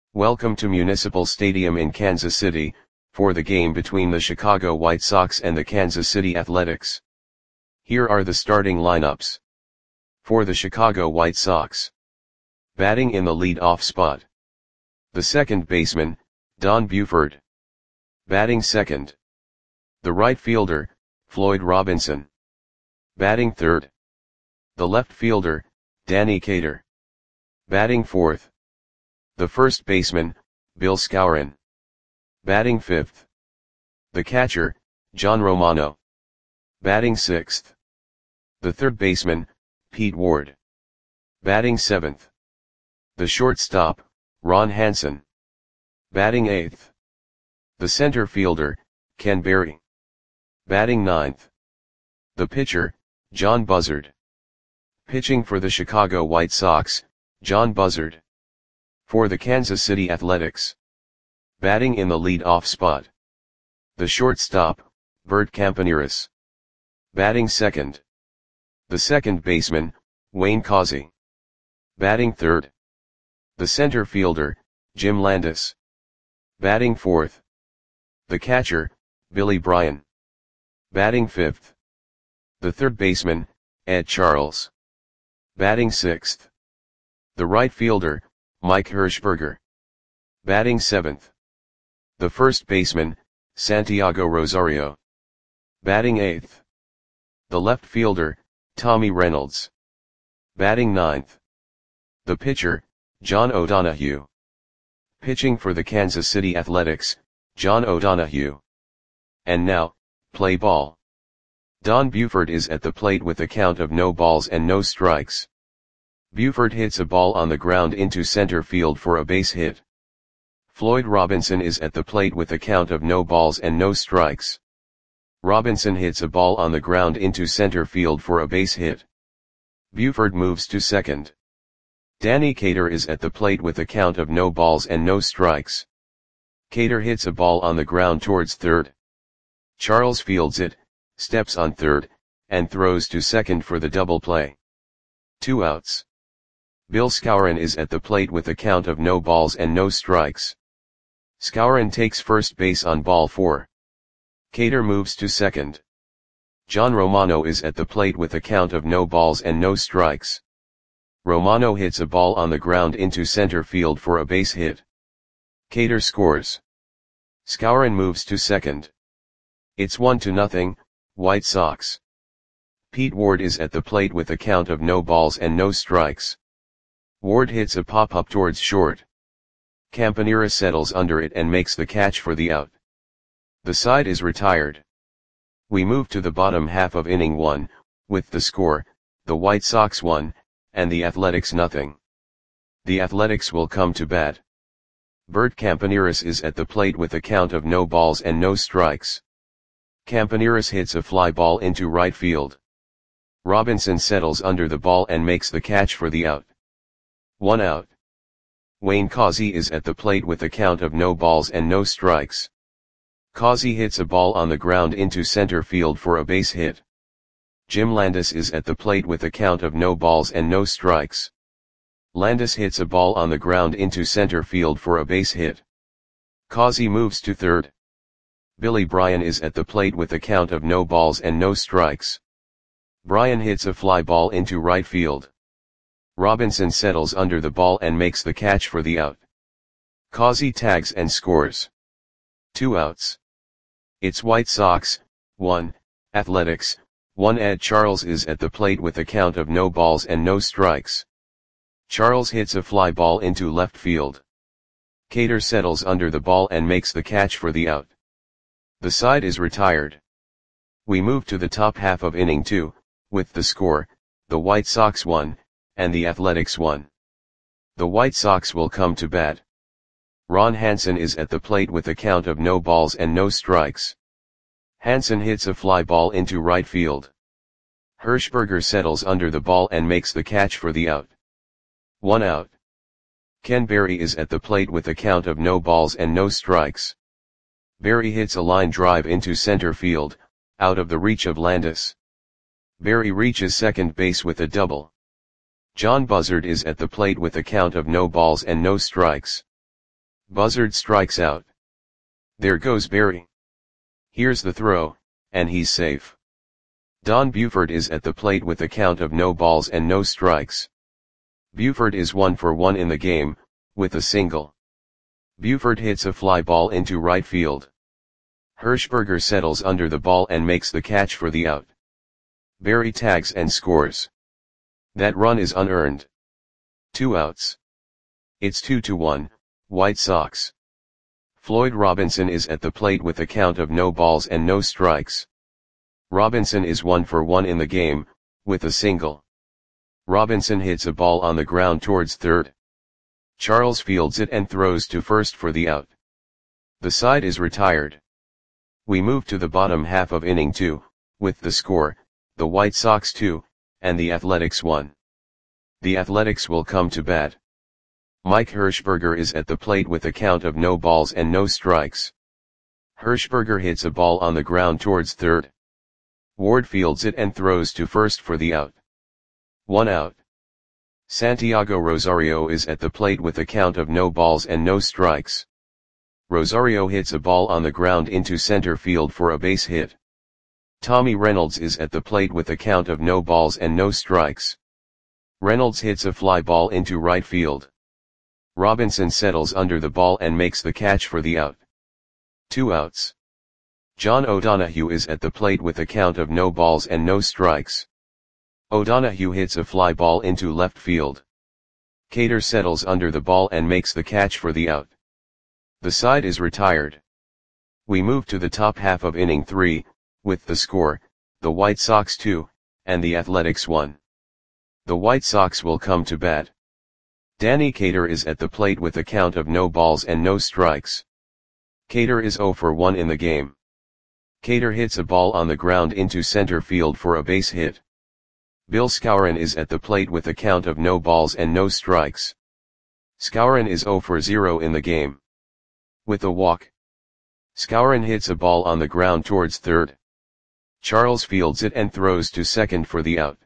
Welcome to Municipal Stadium in Kansas City, for the game between the Chicago White Sox and the Kansas City Athletics. Here are the starting lineups. For the Chicago White Sox. Batting in the lead-off spot. The second baseman, Don Buford. Batting second. The right fielder, Floyd Robinson. Batting third. The left fielder, Danny Cater. Batting fourth. The first baseman, Bill Skowron. Batting fifth. The catcher, John Romano. Batting sixth. The third baseman, Pete Ward. Batting seventh. The shortstop, Ron Hansen. Batting eighth. The center fielder, Ken Berry. Batting ninth. The pitcher, John Buzzard. Pitching for the Chicago White Sox, John Buzzard. For the Kansas City Athletics. Batting in the lead-off spot. The shortstop, Bert Campaneris. Batting second. The second baseman, Wayne Causey. Batting third. The center fielder, Jim Landis. Batting fourth. The catcher, Billy Bryan. Batting fifth. The third baseman, Ed Charles. Batting sixth. The right fielder, Mike Hirschberger. Batting seventh. The first baseman, Santiago Rosario. Batting eighth. The left fielder, Tommy Reynolds. Batting ninth. The pitcher, John O'Donohue. Pitching for the Kansas City Athletics, John O'Donohue. And now, play ball. Don Buford is at the plate with a count of no balls and no strikes. Buford hits a ball on the ground into center field for a base hit. Floyd Robinson is at the plate with a count of no balls and no strikes. Robinson hits a ball on the ground into center field for a base hit. Buford moves to second. Danny Cater is at the plate with a count of no balls and no strikes. Cater hits a ball on the ground towards third. Charles fields it, steps on third, and throws to second for the double play. 2 outs. Bill Skowron is at the plate with a count of no balls and no strikes. Skowron takes first base on ball 4. Cater moves to second. John Romano is at the plate with a count of no balls and no strikes. Romano hits a ball on the ground into center field for a base hit. Cater scores. Skowron moves to second. It's 1-0, White Sox. Pete Ward is at the plate with a count of no balls and no strikes. Ward hits a pop-up towards short. Campaneris settles under it and makes the catch for the out. The side is retired. We move to the bottom half of inning 1, with the score, the White Sox 1, and the Athletics 0. The Athletics will come to bat. Bert Campaneris is at the plate with a count of no balls and no strikes. Campaneris hits a fly ball into right field. Robinson settles under the ball and makes the catch for the out. 1 out. Wayne Causey is at the plate with a count of no balls and no strikes. Causey hits a ball on the ground into center field for a base hit. Jim Landis is at the plate with a count of no balls and no strikes. Landis hits a ball on the ground into center field for a base hit. Causey moves to third. Billy Bryan is at the plate with a count of no balls and no strikes. Bryan hits a fly ball into right field. Robinson settles under the ball and makes the catch for the out. Causey tags and scores. 2 outs. It's White Sox, 1, Athletics, 1. Ed Charles is at the plate with a count of no balls and no strikes. Charles hits a fly ball into left field. Cater settles under the ball and makes the catch for the out. The side is retired. We move to the top half of inning 2, with the score, the White Sox 1, and the Athletics 1. The White Sox will come to bat. Ron Hansen is at the plate with a count of no balls and no strikes. Hansen hits a fly ball into right field. Hirschberger settles under the ball and makes the catch for the out. 1 out. Ken Berry is at the plate with a count of no balls and no strikes. Berry hits a line drive into center field, out of the reach of Landis. Berry reaches second base with a double. John Buzzard is at the plate with a count of no balls and no strikes. Buzzard strikes out. There goes Barry. Here's the throw, and he's safe. Don Buford is at the plate with a count of no balls and no strikes. Buford is 1 for 1 in the game, with a single. Buford hits a fly ball into right field. Hirschberger settles under the ball and makes the catch for the out. Barry tags and scores. That run is unearned. 2 outs. It's 2-1, White Sox. Floyd Robinson is at the plate with a count of no balls and no strikes. Robinson is 1 for 1 in the game, with a single. Robinson hits a ball on the ground towards third. Charles fields it and throws to first for the out. The side is retired. We move to the bottom half of inning 2, with the score, the White Sox 2, and the Athletics 1. The Athletics will come to bat. Mike Hirschberger is at the plate with a count of no balls and no strikes. Hirschberger hits a ball on the ground towards third. Ward fields it and throws to first for the out. 1 out. Santiago Rosario is at the plate with a count of no balls and no strikes. Rosario hits a ball on the ground into center field for a base hit. Tommy Reynolds is at the plate with a count of no balls and no strikes. Reynolds hits a fly ball into right field. Robinson settles under the ball and makes the catch for the out. 2 outs. John O'Donohue is at the plate with a count of no balls and no strikes. O'Donohue hits a fly ball into left field. Cater settles under the ball and makes the catch for the out. The side is retired. We move to the top half of inning 3, with the score, the White Sox 2, and the Athletics 1. The White Sox will come to bat. Danny Cater is at the plate with a count of no balls and no strikes. Cater is 0 for 1 in the game. Cater hits a ball on the ground into center field for a base hit. Bill Skowron is at the plate with a count of no balls and no strikes. Skowron is 0 for 0 in the game. With a walk. Skowron hits a ball on the ground towards third. Charles fields it and throws to second for the out.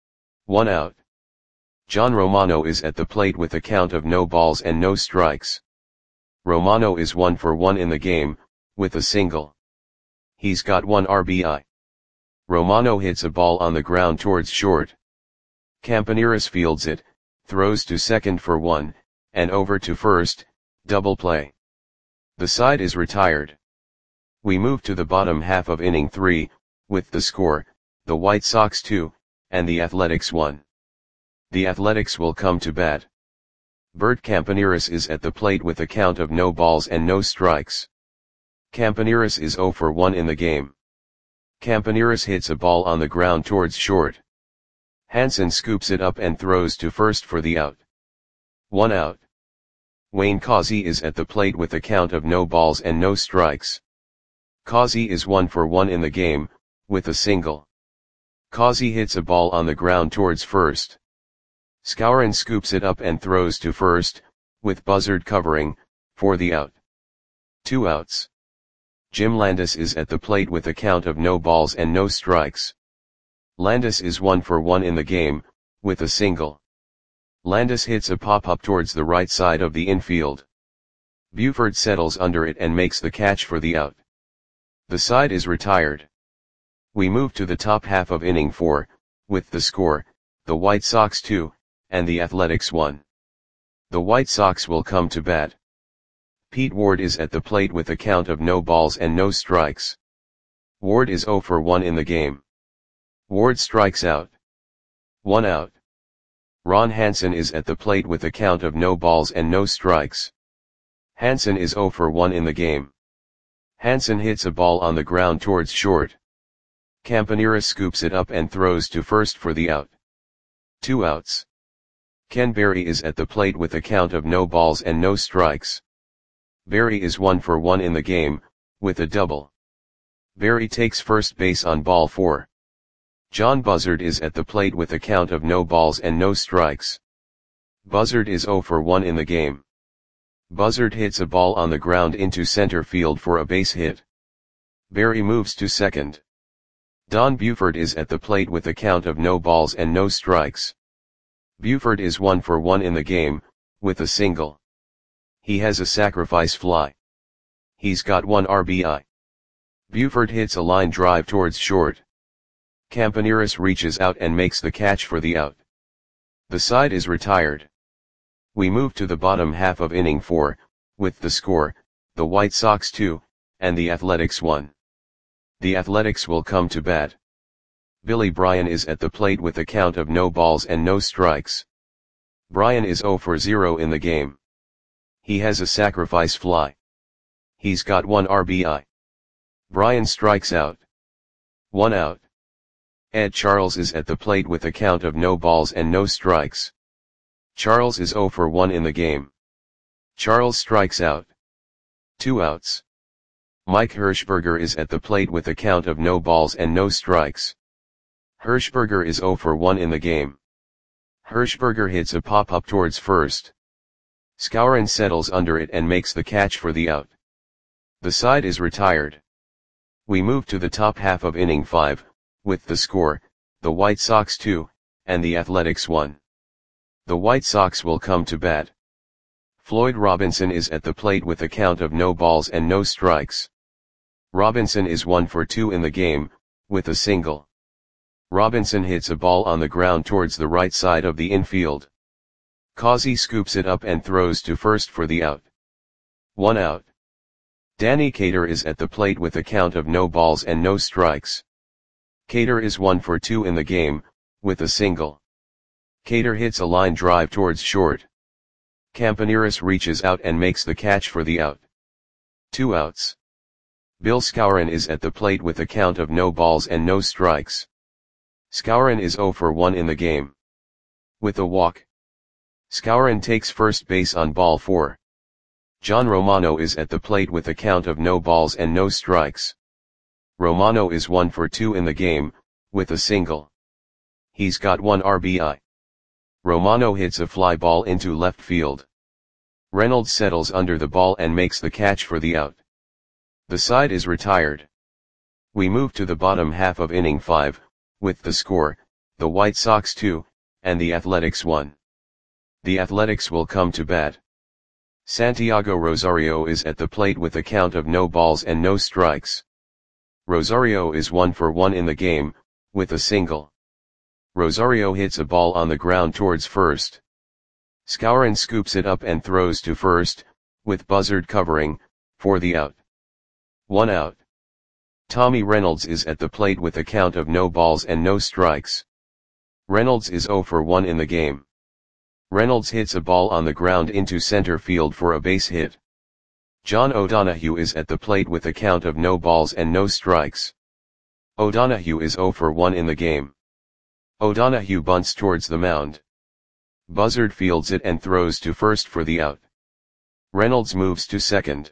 1 out. John Romano is at the plate with a count of no balls and no strikes. Romano is 1 for 1 in the game, with a single. He's got 1 RBI. Romano hits a ball on the ground towards short. Campaneris fields it, throws to second for 1, and over to first, double play. The side is retired. We move to the bottom half of inning 3, with the score, the White Sox 2, and the Athletics 1. The Athletics will come to bat. Bert Campaneris is at the plate with a count of no balls and no strikes. Campaneris is 0 for 1 in the game. Campaneris hits a ball on the ground towards short. Hansen scoops it up and throws to first for the out. 1 out. Wayne Causey is at the plate with a count of no balls and no strikes. Causey is 1 for 1 in the game, with a single. Causey hits a ball on the ground towards first. Skowron scoops it up and throws to first, with Buzzard covering, for the out. 2 outs. Jim Landis is at the plate with a count of no balls and no strikes. Landis is 1 for 1 in the game, with a single. Landis hits a pop-up towards the right side of the infield. Buford settles under it and makes the catch for the out. The side is retired. We move to the top half of inning 4, with the score, the White Sox 2, and the Athletics 1. The White Sox will come to bat. Pete Ward is at the plate with a count of no balls and no strikes. Ward is 0 for 1 in the game. Ward strikes out. 1 out. Ron Hansen is at the plate with a count of no balls and no strikes. Hansen is 0 for 1 in the game. Hansen hits a ball on the ground towards short. Campaneris scoops it up and throws to first for the out. 2 outs. Ken Berry is at the plate with a count of no balls and no strikes. Berry is 1 for 1 in the game, with a double. Berry takes first base on ball 4. John Buzzard is at the plate with a count of no balls and no strikes. Buzzard is 0 for 1 in the game. Buzzard hits a ball on the ground into center field for a base hit. Berry moves to second. Don Buford is at the plate with a count of no balls and no strikes. Buford is 1 for 1 in the game, with a single. He has a sacrifice fly. He's got 1 RBI. Buford hits a line drive towards short. Campaneris reaches out and makes the catch for the out. The side is retired. We move to the bottom half of inning 4, with the score, the White Sox 2, and the Athletics 1. The Athletics will come to bat. Billy Bryan is at the plate with a count of no balls and no strikes. Bryan is 0 for 0 in the game. He has a sacrifice fly. He's got 1 RBI. Bryan strikes out. 1 out. Ed Charles is at the plate with a count of no balls and no strikes. Charles is 0 for 1 in the game. Charles strikes out. 2 outs. Mike Hirschberger is at the plate with a count of no balls and no strikes. Hirschberger is 0 for 1 in the game. Hirschberger hits a pop-up towards first. Skowron settles under it and makes the catch for the out. The side is retired. We move to the top half of inning 5, with the score, the White Sox 2, and the Athletics 1. The White Sox will come to bat. Floyd Robinson is at the plate with a count of no balls and no strikes. Robinson is 1 for 2 in the game, with a single. Robinson hits a ball on the ground towards the right side of the infield. Causey scoops it up and throws to first for the out. 1 out. Danny Cater is at the plate with a count of no balls and no strikes. Cater is 1 for 2 in the game, with a single. Cater hits a line drive towards short. Campaneris reaches out and makes the catch for the out. 2 outs. Bill Skowron is at the plate with a count of no balls and no strikes. Skowron is 0 for 1 in the game. With a walk. Skowron takes first base on ball 4. John Romano is at the plate with a count of no balls and no strikes. Romano is 1 for 2 in the game, with a single. He's got 1 RBI. Romano hits a fly ball into left field. Reynolds settles under the ball and makes the catch for the out. The side is retired. We move to the bottom half of inning 5, with the score, the White Sox 2, and the Athletics 1. The Athletics will come to bat. Santiago Rosario is at the plate with a count of no balls and no strikes. Rosario is 1 for 1 in the game, with a single. Rosario hits a ball on the ground towards first. Skowron scoops it up and throws to first, with Buzzard covering, for the out. 1 out. Tommy Reynolds is at the plate with a count of no balls and no strikes. Reynolds is 0 for 1 in the game. Reynolds hits a ball on the ground into center field for a base hit. John O'Donohue is at the plate with a count of no balls and no strikes. O'Donohue is 0 for 1 in the game. O'Donohue bunts towards the mound. Buzzard fields it and throws to first for the out. Reynolds moves to second.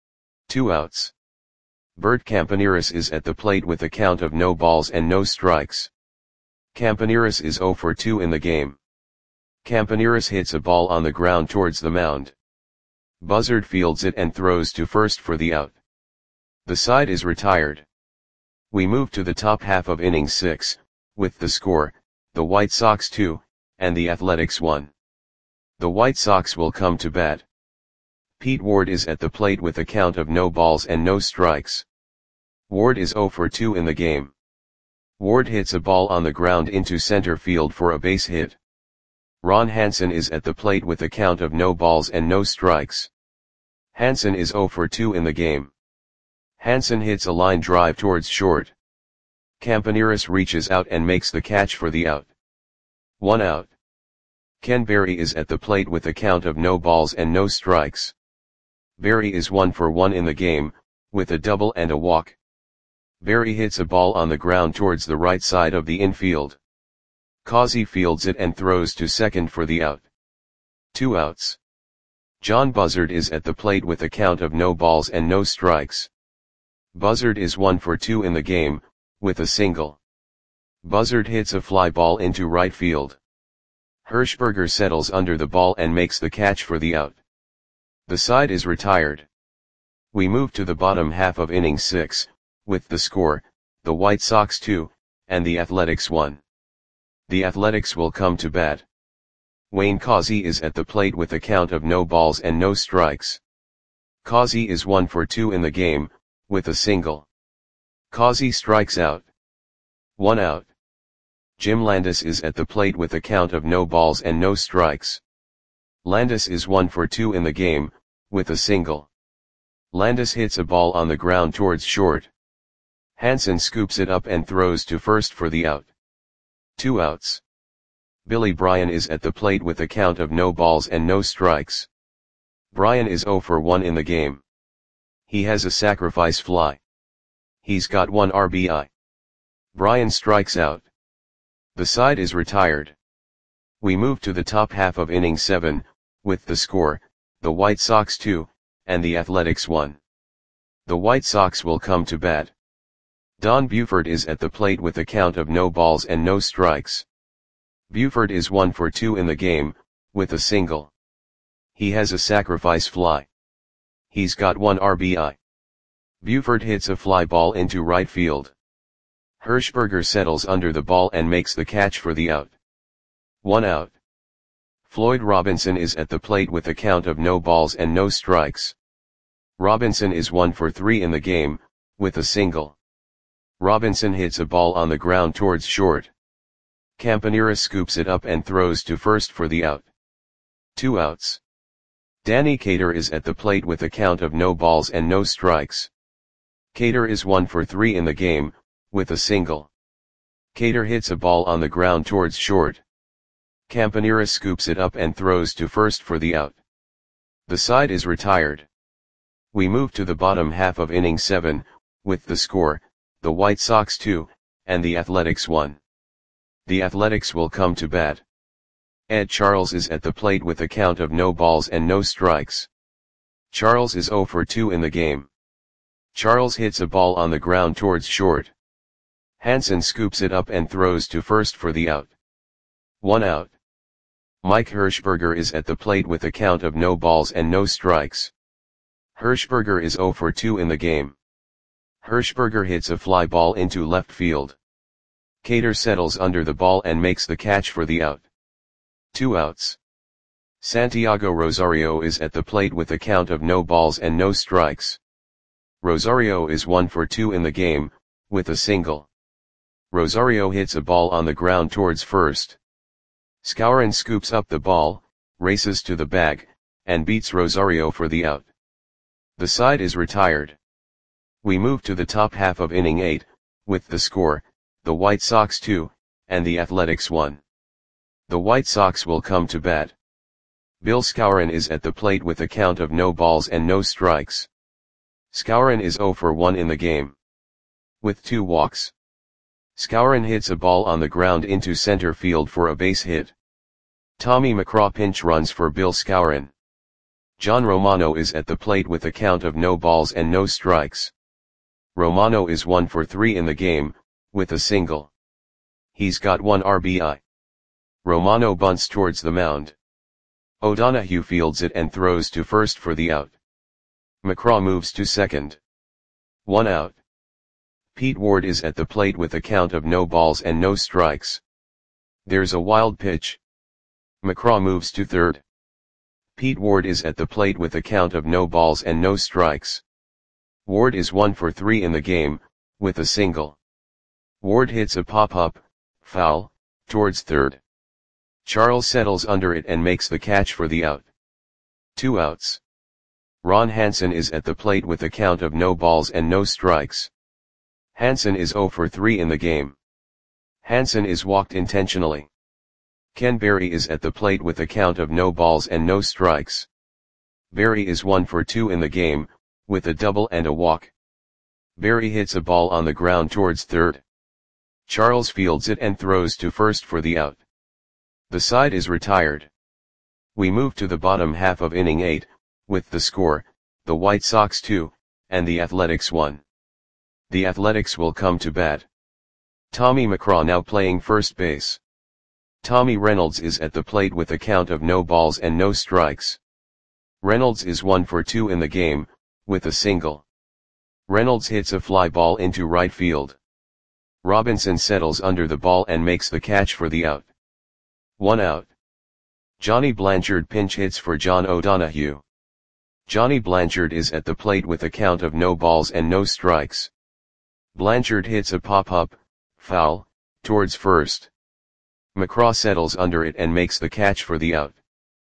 2 outs. Bert Campaneris is at the plate with a count of no balls and no strikes. Campaneris is 0 for 2 in the game. Campaneris hits a ball on the ground towards the mound. Buzzard fields it and throws to first for the out. The side is retired. We move to the top half of inning 6, with the score, the White Sox 2, and the Athletics 1. The White Sox will come to bat. Pete Ward is at the plate with a count of no balls and no strikes. Ward is 0 for 2 in the game. Ward hits a ball on the ground into center field for a base hit. Ron Hansen is at the plate with a count of no balls and no strikes. Hansen is 0 for 2 in the game. Hansen hits a line drive towards short. Campaneris reaches out and makes the catch for the out. 1 out. Ken Berry is at the plate with a count of no balls and no strikes. Berry is 1 for 1 in the game, with a double and a walk. Berry hits a ball on the ground towards the right side of the infield. Causey fields it and throws to second for the out. 2 outs. John Buzzard is at the plate with a count of no balls and no strikes. Buzzard is 1 for 2 in the game, with a single. Buzzard hits a fly ball into right field. Hirschberger settles under the ball and makes the catch for the out. The side is retired. We move to the bottom half of inning 6, with the score, the White Sox 2, and the Athletics 1. The Athletics will come to bat. Wayne Causey is at the plate with a count of no balls and no strikes. Causey is 1 for 2 in the game, with a single. Causey strikes out. 1 out. Jim Landis is at the plate with a count of no balls and no strikes. Landis is 1 for 2 in the game, with a single. Landis hits a ball on the ground towards short. Hansen scoops it up and throws to first for the out. 2 outs. Billy Bryan is at the plate with a count of no balls and no strikes. Bryan is 0 for 1 in the game. He has a sacrifice fly. He's got 1 RBI. Bryan strikes out. The side is retired. We move to the top half of inning 7, with the score, the White Sox 2, and the Athletics 1. The White Sox will come to bat. Don Buford is at the plate with a count of no balls and no strikes. Buford is 1 for 2 in the game, with a single. He has a sacrifice fly. He's got 1 RBI. Buford hits a fly ball into right field. Hirschberger settles under the ball and makes the catch for the out. 1 out. Floyd Robinson is at the plate with a count of no balls and no strikes. Robinson is 1 for 3 in the game, with a single. Robinson hits a ball on the ground towards short. Campanera scoops it up and throws to first for the out. 2 outs. Danny Cater is at the plate with a count of no balls and no strikes. Cater is 1 for 3 in the game, with a single. Cater hits a ball on the ground towards short. Campanera scoops it up and throws to first for the out. The side is retired. We move to the bottom half of inning 7, with the score, the White Sox 2, and the Athletics 1. The Athletics will come to bat. Ed Charles is at the plate with a count of no balls and no strikes. Charles is 0 for 2 in the game. Charles hits a ball on the ground towards short. Hansen scoops it up and throws to first for the out. 1 out. Mike Hirschberger is at the plate with a count of no balls and no strikes. Hirschberger is 0 for 2 in the game. Hirschberger hits a fly ball into left field. Cater settles under the ball and makes the catch for the out. 2 outs. Santiago Rosario is at the plate with a count of no balls and no strikes. Rosario is 1 for 2 in the game, with a single. Rosario hits a ball on the ground towards first. Skowron scoops up the ball, races to the bag, and beats Rosario for the out. The side is retired. We move to the top half of inning 8, with the score, the White Sox 2, and the Athletics 1. The White Sox will come to bat. Bill Skowron is at the plate with a count of no balls and no strikes. Skowron is 0 for 1 in the game. With 2 walks. Skowron hits a ball on the ground into center field for a base hit. Tommy McCraw pinch runs for Bill Skowron. John Romano is at the plate with a count of no balls and no strikes. Romano is 1 for 3 in the game, with a single. He's got 1 RBI. Romano bunts towards the mound. O'Donohue fields it and throws to first for the out. McCraw moves to second. 1 out. Pete Ward is at the plate with a count of no balls and no strikes. There's a wild pitch. McCraw moves to third. Pete Ward is at the plate with a count of no balls and no strikes. Ward is 1 for 3 in the game, with a single. Ward hits a pop-up, foul, towards third. Charles settles under it and makes the catch for the out. 2 outs. Ron Hansen is at the plate with a count of no balls and no strikes. Hansen is 0 for 3 in the game. Hansen is walked intentionally. Ken Berry is at the plate with a count of no balls and no strikes. Berry is 1 for 2 in the game, with a double and a walk. Berry hits a ball on the ground towards third. Charles fields it and throws to first for the out. The side is retired. We move to the bottom half of inning 8, with the score, the White Sox 2, and the Athletics 1. The Athletics will come to bat. Tommy McCraw now playing first base. Tommy Reynolds is at the plate with a count of no balls and no strikes. Reynolds is 1 for 2 in the game, with a single. Reynolds hits a fly ball into right field. Robinson settles under the ball and makes the catch for the out. 1 out. Johnny Blanchard pinch hits for John O'Donohue. Johnny Blanchard is at the plate with a count of no balls and no strikes. Blanchard hits a pop-up, foul, towards first. McCraw settles under it and makes the catch for the out.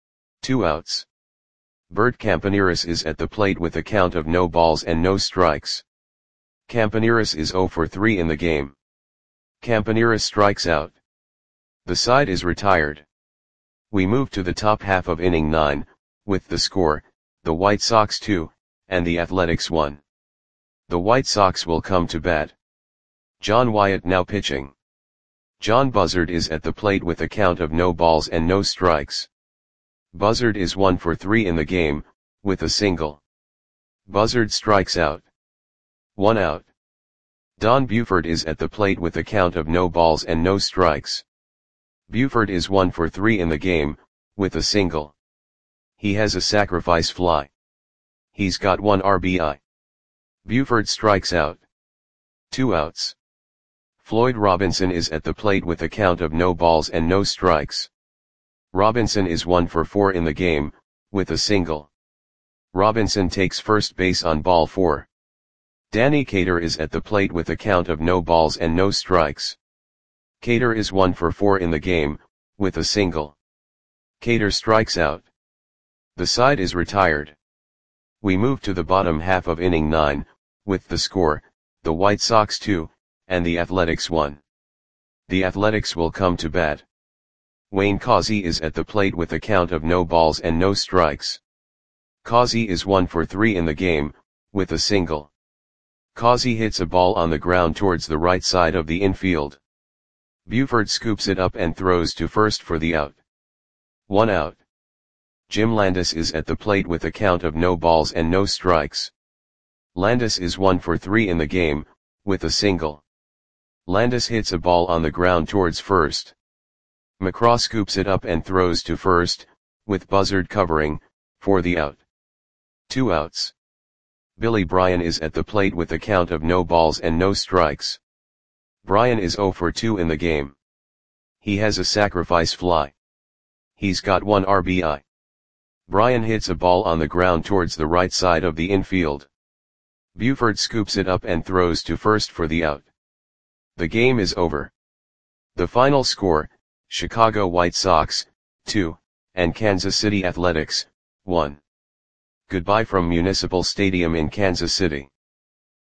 2 outs. Bert Campaneris is at the plate with a count of no balls and no strikes. Campaneris is 0 for 3 in the game. Campaneris strikes out. The side is retired. We move to the top half of inning 9, with the score, the White Sox 2, and the Athletics 1. The White Sox will come to bat. John Wyatt now pitching. John Buzzard is at the plate with a count of no balls and no strikes. Buzzard is 1 for 3 in the game, with a single. Buzzard strikes out. 1 out. Don Buford is at the plate with a count of no balls and no strikes. Buford is 1 for 3 in the game, with a single. He has a sacrifice fly. He's got 1 RBI. Buford strikes out. 2 outs. Floyd Robinson is at the plate with a count of no balls and no strikes. Robinson is 1 for 4 in the game, with a single. Robinson takes first base on ball 4. Danny Cater is at the plate with a count of no balls and no strikes. Cater is 1 for 4 in the game, with a single. Cater strikes out. The side is retired. We move to the bottom half of inning 9, with the score, the White Sox 2, and the Athletics 1. The Athletics will come to bat. Wayne Causey is at the plate with a count of no balls and no strikes. Causey is 1 for 3 in the game, with a single. Causey hits a ball on the ground towards the right side of the infield. Buford scoops it up and throws to first for the out. 1 out. Jim Landis is at the plate with a count of no balls and no strikes. Landis is 1 for 3 in the game, with a single. Landis hits a ball on the ground towards first. McCraw scoops it up and throws to first, with Buzzard covering, for the out. 2 outs. Billy Bryan is at the plate with a count of no balls and no strikes. Bryan is 0 for 2 in the game. He has a sacrifice fly. He's got 1 RBI. Bryan hits a ball on the ground towards the right side of the infield. Buford scoops it up and throws to first for the out. The game is over. The final score, Chicago White Sox, 2, and Kansas City Athletics, 1. Goodbye from Municipal Stadium in Kansas City.